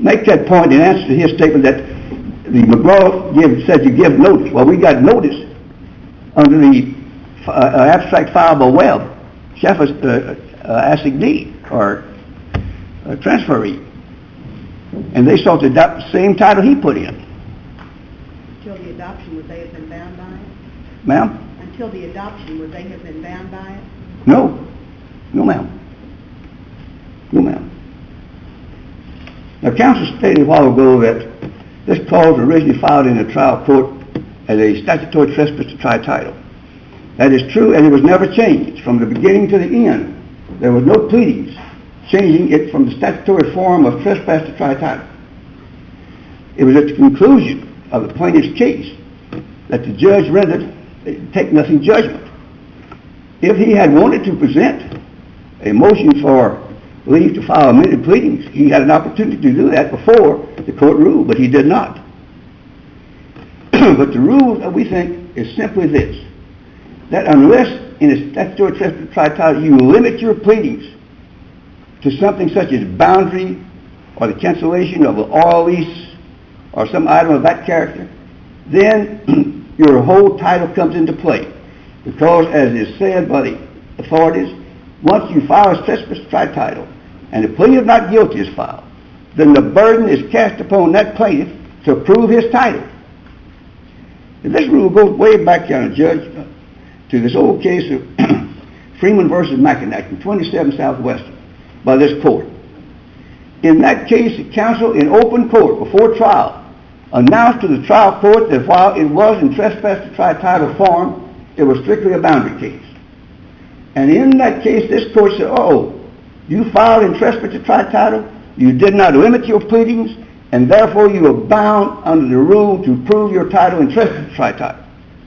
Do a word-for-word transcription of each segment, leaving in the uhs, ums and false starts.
make that point in answer to his statement that the McGraw give, said you give notice. Well, we got notice under the uh, abstract file by Webb, Sheffield uh, uh, assignee or uh, transferee, and they sought to adopt the same title he put in. Until the adoption, would they have been bound by it? Ma'am? Until the adoption, would they have been bound by it? No. No, ma'am. No, ma'am. Now, counsel stated a while ago that this clause originally filed in the trial court as a statutory trespass to try title. That is true, and it was never changed from the beginning to the end. There was no pleadings changing it from the statutory form of trespass to try title. It was at the conclusion of the plaintiff's case that the judge rendered a take-nothing judgment. If he had wanted to present a motion for leave to file amended pleadings, he had an opportunity to do that before the court ruled, but he did not. But the rule that we think is simply this, that unless in a statutory trespass to try title you limit your pleadings to something such as boundary or the cancellation of an oil lease or some item of that character, then your whole title comes into play. Because as is said by the authorities, once you file a trespass to try title and the plea of not guilty is filed, then the burden is cast upon that plaintiff to prove his title. And this rule goes way back down, Judge, to this old case of Freeman versus Mackinac in twenty-seven Southwestern by this court. In that case, the counsel in open court before trial announced to the trial court that while it was in trespass to try title form, it was strictly a boundary case. And in that case, this court said, oh, you filed in trespass to try title, you did not limit your pleadings, and therefore you are bound under the rule to prove your title in trespass to try title.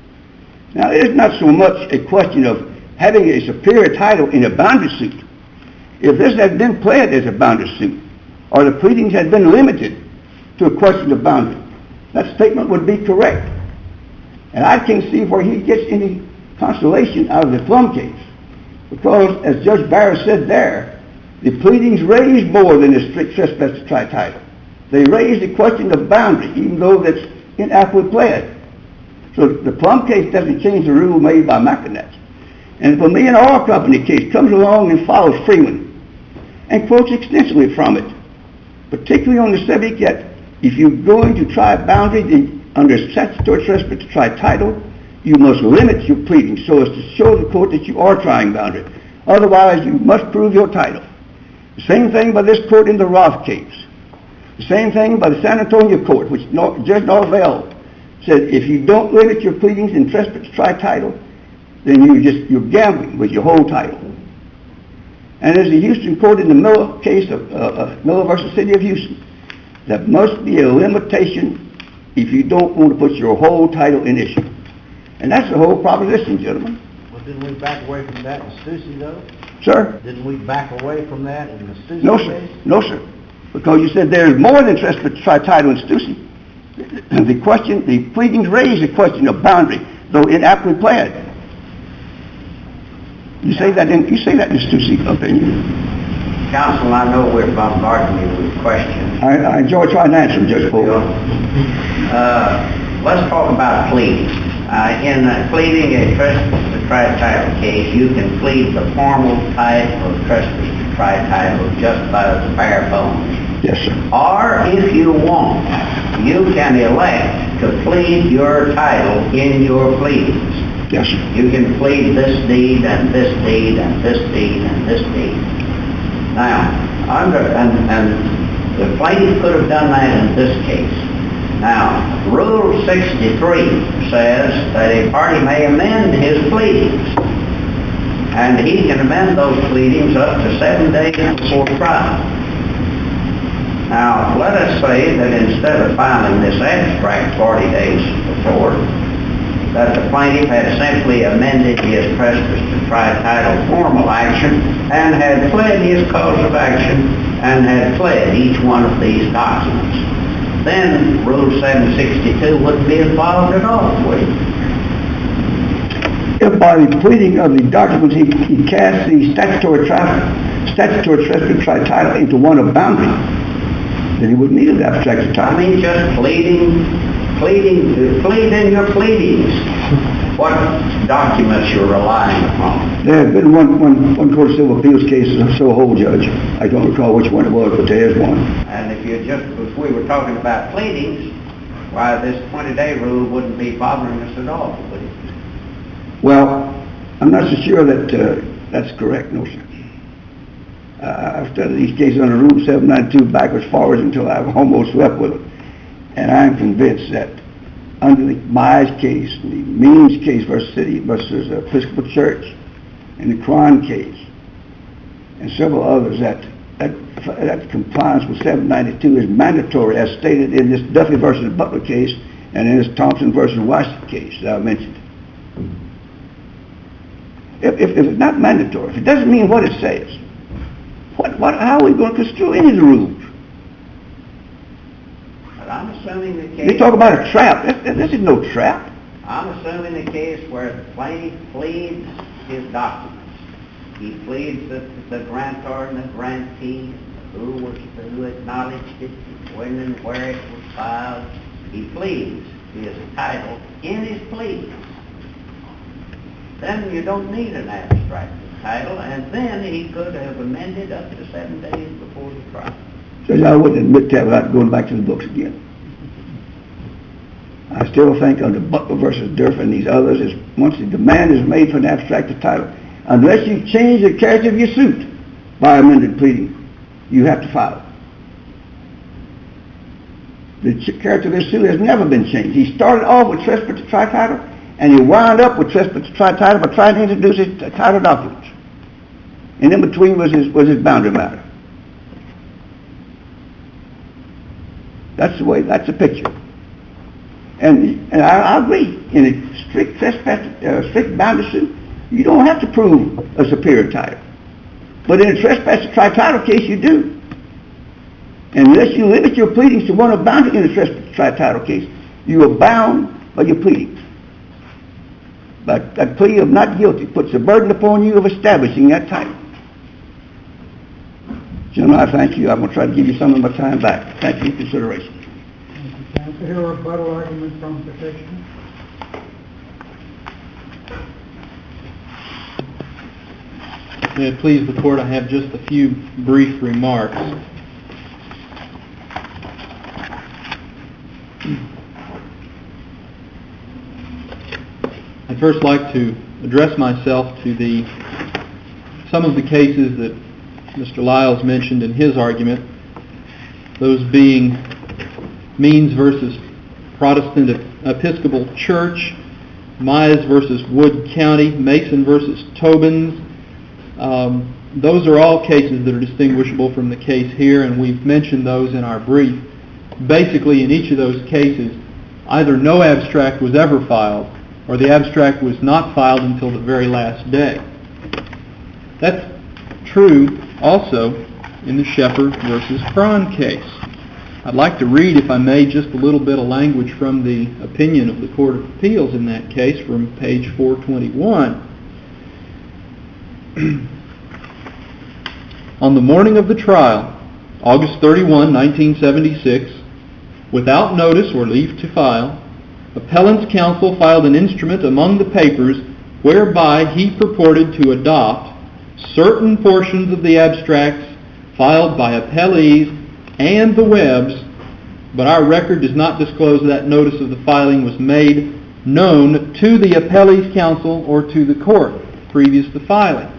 Now, it's not so much a question of having a superior title in a boundary suit. If this had been pled as a boundary suit, or the pleadings had been limited to a question of boundary, that statement would be correct. And I can't see where he gets any consolation out of the Plum case. Because, as Judge Barrett said there, the pleadings raised more than a strict trespass to try title. They raised the question of boundary, even though that's inaptly pled. So the Plum case doesn't change the rule made by Mackinac. And for me, an oil company case comes along and follows Freeman and quotes extensively from it, particularly on the subject that if you're going to try a boundary then under statutory trespass to try title, you must limit your pleadings so as to show the court that you are trying boundary. Otherwise, you must prove your title. The same thing by this court in the Roth case. The same thing by the San Antonio court, which Judge Norvell said if you don't limit your pleadings in trespass to try title, then you just, you're gambling with your whole title. And as the Houston court in the Miller case of uh, uh, Miller versus City of Houston, there must be a limitation if you don't want to put your whole title in issue. And that's the whole proposition, gentlemen. Well, didn't we back away from that in Stussy, though? Sir? Didn't we back away from that in the Stussy No, sir. case? No, sir. Because you said there is more than trespass to try title in Stussy. The question, the pleadings raise the question of boundary, though inaptly pled. You say that in you say that in Stussy opinion. Counsel, I know we're bombarding you with questions. I, I enjoy trying to answer them, Judge Paul. Uh, let's talk about pleading. Uh, in uh, pleading a trespass to try title case, you can plead the formal type of trespass to try title just by the bare bones. Yes, sir. Or if you want, you can elect to plead your title in your pleadings. Yes, sir. You can plead this deed and this deed and this deed and this deed. Now, under and, and the plaintiff could have done that in this case. Now, Rule sixty-three says that a party may amend his pleadings, and he can amend those pleadings up to seven days before trial. Now, let us say that instead of filing this abstract forty days before, that the plaintiff had simply amended his trespass to try title formal action and had pled his cause of action and had pled each one of these documents. Then Rule seven sixty-two wouldn't be involved at all, would it? If by the pleading of the documents he, he cast the statutory, tri- statutory trespass to try title into one of boundary, then he wouldn't need an abstract I title. mean, just pleading, pleading, plead in your pleadings. What documents you're relying upon. There had been one, one, one court of civil appeals case, so hold judge. I don't recall which one it was, but there's one. And if you just, if we were talking about pleadings, why this twenty-day rule wouldn't be bothering us at all, would it? Well, I'm not so sure that uh, that's correct, no, sir. Uh, I've studied these cases under Rule seven ninety-two backwards, forwards until I've almost swept with them. And I'm convinced that under the Mize case, the Means case versus City versus Episcopal Church, and the Cron case, and several others, that that, that compliance with seven ninety-two is mandatory, as stated in this Duffy versus Butler case and in this Thompson versus Washington case that I mentioned. If, if, if it's not mandatory, if it doesn't mean what it says, what, what, how are we going to construe any of the rules? But I'm assuming the case... You talk about a trap. This, this is no trap. I'm assuming the case where the plaintiff pleads his documents. He pleads the, the grantor and the grantee, who was, who acknowledged it, when and where it was filed. He pleads his title in his pleadings. Then you don't need an abstract title, and then he could have amended up to seven days before the trial. So I wouldn't admit that without going back to the books again. I still think under Butler versus Durf and these others, is once the demand is made for an abstracted title, unless you change the character of your suit by amended pleading, you have to file it. The ch- character of his suit has never been changed. He started off with trespass to try title, and he wound up with trespass to try title by trying to introduce his t- title documents. And in between was his, was his boundary matter. That's the way, that's the picture. And, and I, I agree, in a strict trespass, uh, strict boundary suit, you don't have to prove a superior title. But in a trespass to try title case, you do. And unless you limit your pleadings to one of boundary in a trespass to try title case, you are bound by your pleadings. But that plea of not guilty puts a burden upon you of establishing that title. Gentlemen, I thank you. I'm going to try to give you some of my time back. Thank you for your consideration. Thank you. Hear a rebuttal argument from the petitioner. May it please the Court, I have just a few brief remarks. I'd first like to address myself to the some of the cases that Mister Lyles mentioned in his argument, those being Means versus Protestant Episcopal Church, Mize versus Wood County, Mason versus Tobins. Um, those are all cases that are distinguishable from the case here, and we've mentioned those in our brief. Basically, in each of those cases, either no abstract was ever filed, or the abstract was not filed until the very last day. That's true also in the Sheffer versus Cron case. I'd like to read, if I may, just a little bit of language from the opinion of the Court of Appeals in that case from page four twenty-one. On the morning of the trial, August thirty-first, nineteen seventy-six, without notice or leave to file, appellant's counsel filed an instrument among the papers whereby he purported to adopt certain portions of the abstracts filed by appellees and the Webbs, but our record does not disclose that notice of the filing was made known to the appellee's counsel or to the court previous to filing.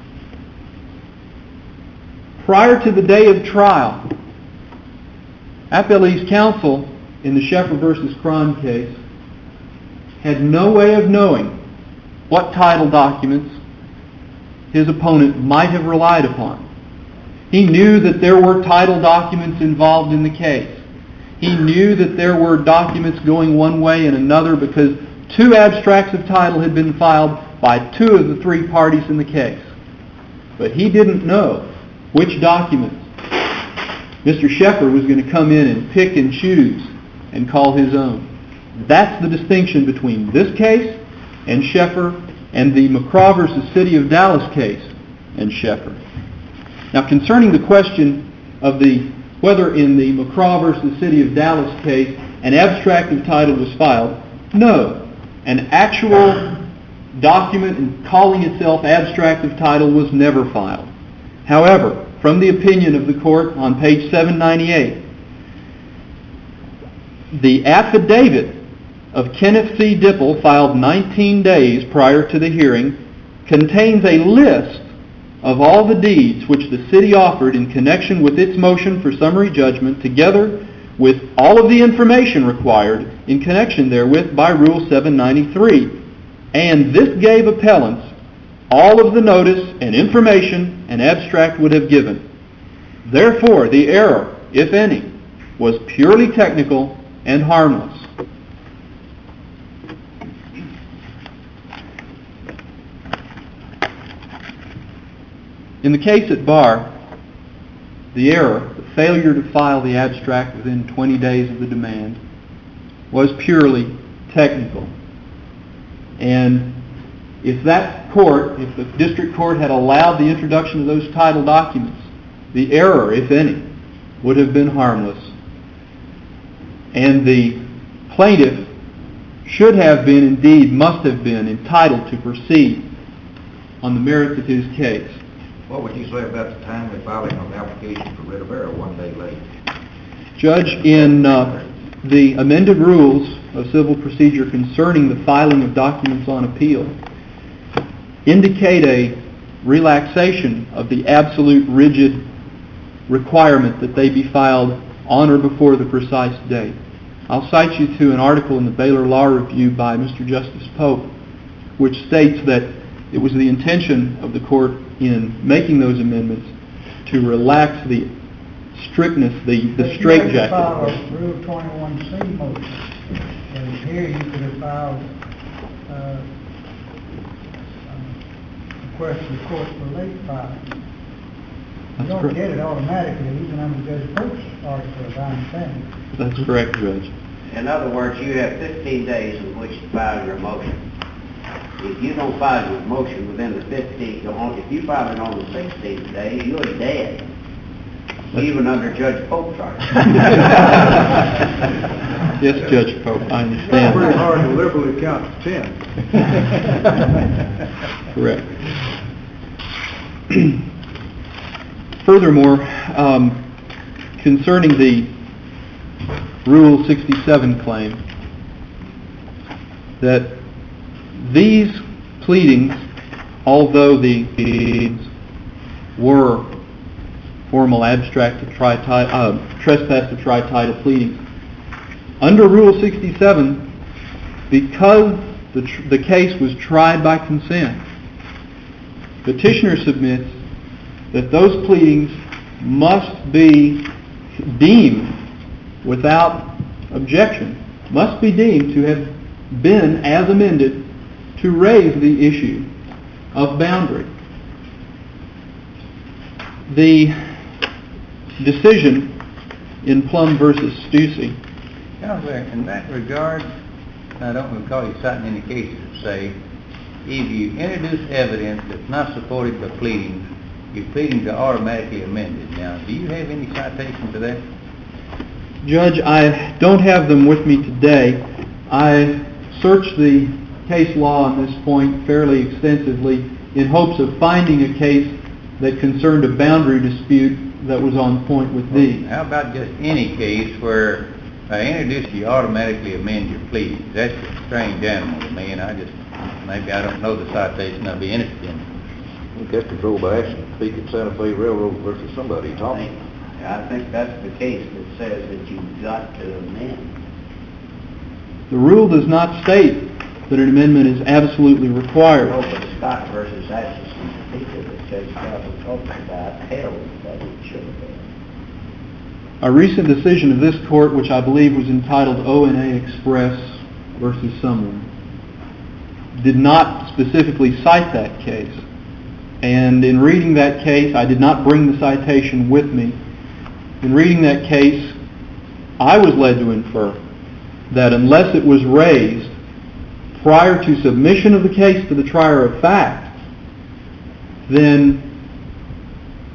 Prior to the day of trial, appellee's counsel in the Sheffer versus Cron case had no way of knowing what title documents his opponent might have relied upon. He knew that there were title documents involved in the case. He knew that there were documents going one way and another because two abstracts of title had been filed by two of the three parties in the case. But he didn't know which documents Mister Sheffer was going to come in and pick and choose and call his own. That's the distinction between this case and Sheffer and the McCraw versus City of Dallas case and Sheffer. Now, concerning the question of the whether in the McCraw versus City of Dallas case an abstract of title was filed. No, an actual document and calling itself abstract of title was never filed. However, from the opinion of the court on page seven ninety-eight, the affidavit of Kenneth C. Dipple, filed nineteen days prior to the hearing, contains a list of all the deeds which the city offered in connection with its motion for summary judgment, together with all of the information required in connection therewith by Rule seven ninety-three. And this gave appellants all of the notice and information an abstract would have given. Therefore, the error, if any, was purely technical and harmless. In the case at bar, the error, the failure to file the abstract within twenty days of the demand, was purely technical. And if that court, if the district court had allowed the introduction of those title documents, the error, if any, would have been harmless. And the plaintiff should have been, indeed must have been, entitled to proceed on the merits of his case. What would you say about the timely filing of the application for writ of error one day late? Judge, in uh, the amended rules of civil procedure concerning the filing of documents on appeal indicate a relaxation of the absolute rigid requirement that they be filed on or before the precise date. I'll cite you to an article in the Baylor Law Review by Mister Justice Pope, which states that it was the intention of the court in making those amendments to relax the strictness, the, the straitjacket. But you had to file a Rule twenty-one C motion, and here you could have filed uh, a request to the court for late filing. You That's don't correct. get it automatically, even under Judge Pope's article, as I understand it. That's correct, Judge. In other words, you have fifteen days in which to file your motion. If you don't file your motion within the fifteenth, if you file it on the sixteenth day, you're dead. Even under Judge Pope's article. Yes, Judge Pope, I It's understand. pretty hard to liberally count to ten. Correct. Furthermore, um, concerning the Rule sixty-seven claim, that these pleadings, although the pleadings were formal abstract to try uh, trespass to try title pleadings, under Rule sixty-seven, because the, tr- the case was tried by consent, petitioner submits that those pleadings must be deemed without objection, must be deemed to have been, as amended, to raise the issue of boundary. The decision in Plum versus Stussy. Counselor, in that regard, I don't recall you citing any cases that say if you introduce evidence that's not supported by pleadings, your pleadings are automatically amended. Now, do you have any citation to that? Judge, I don't have them with me today. I searched the case law on this point fairly extensively in hopes of finding a case that concerned a boundary dispute that was on point with these. How about just any case where I introduce you automatically amend your pleadings? That's a strange animal to me, and I just, maybe I don't know the citation, I'd be interested in it. That's controlled by action. Speak at Santa Fe Railroad versus somebody talking. I think that's the case that says that you've got to amend. The rule does not state that an amendment is absolutely required. No, but Scott versus Atchison, Topeka, that Judge Calvin talked about, held that it should have been. A recent decision of this court, which I believe was entitled O N A Express versus someone, did not specifically cite that case. And in reading that case, I did not bring the citation with me. In reading that case, I was led to infer that unless it was raised prior to submission of the case to the trier of fact, then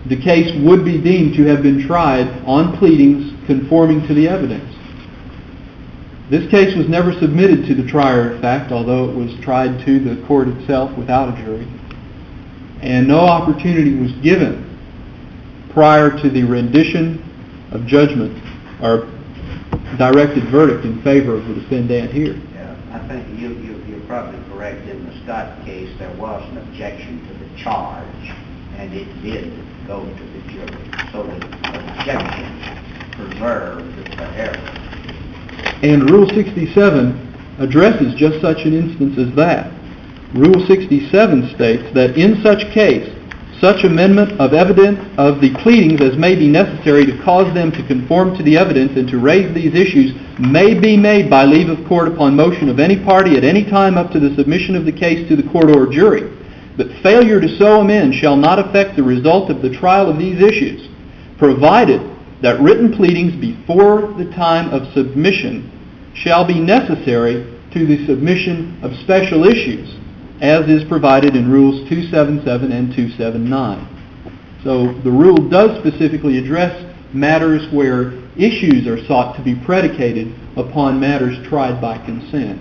the case would be deemed to have been tried on pleadings conforming to the evidence. This case was never submitted to the trier of fact, although it was tried to the court itself without a jury. And no opportunity was given prior to the rendition of judgment or directed verdict in favor of the defendant here. Yeah, I think you, you, you're probably correct. In the Scott case, there was an objection to the charge, and it did go to the jury. So the objection preserved the error. And Rule sixty-seven addresses just such an instance as that. Rule sixty-seven states that in such case, such amendment of evidence of the pleadings as may be necessary to cause them to conform to the evidence and to raise these issues may be made by leave of court upon motion of any party at any time up to the submission of the case to the court or jury. But failure to so amend shall not affect the result of the trial of these issues, provided that written pleadings before the time of submission shall be necessary to the submission of special issues, as is provided in Rules two seventy-seven and two seventy-nine. So the rule does specifically address matters where issues are sought to be predicated upon matters tried by consent.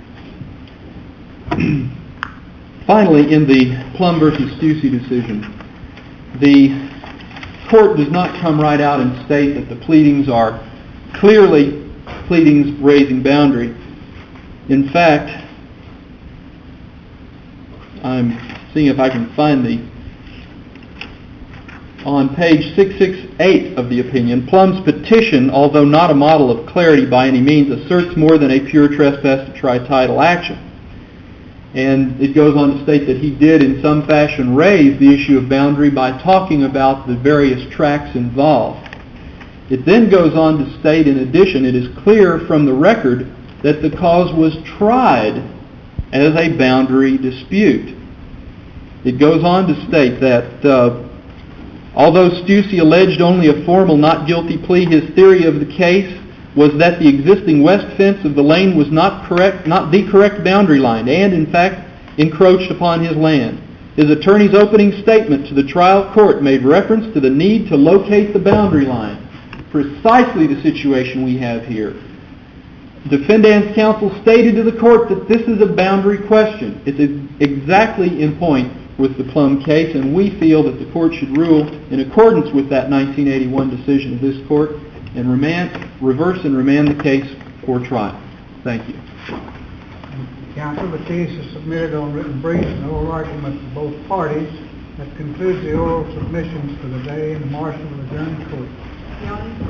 Finally, in the Plum versus Stussy decision, the court does not come right out and state that the pleadings are clearly pleadings raising boundary. In fact, I'm seeing if I can find the, on page six sixty-eight of the opinion, Plum's petition, although not a model of clarity by any means, asserts more than a pure trespass to try title action. And it goes on to state that he did in some fashion raise the issue of boundary by talking about the various tracts involved. It then goes on to state, in addition, it is clear from the record that the cause was tried as a boundary dispute. It goes on to state that uh, although Stussy alleged only a formal not guilty plea, his theory of the case was that the existing west fence of the lane was not correct, not the correct boundary line, and in fact encroached upon his land. His attorney's opening statement to the trial court made reference to the need to locate the boundary line. Precisely the situation we have here. Defendant's counsel stated to the court that this is a boundary question. It's exactly in point with the Plum case, and we feel that the court should rule in accordance with that nineteen eighty-one decision of this court and remand, reverse and remand the case for trial. Thank you. Counsel, the case is submitted on written briefs and oral arguments of both parties. That concludes the oral submissions for the day, and the marshal will adjourn the court.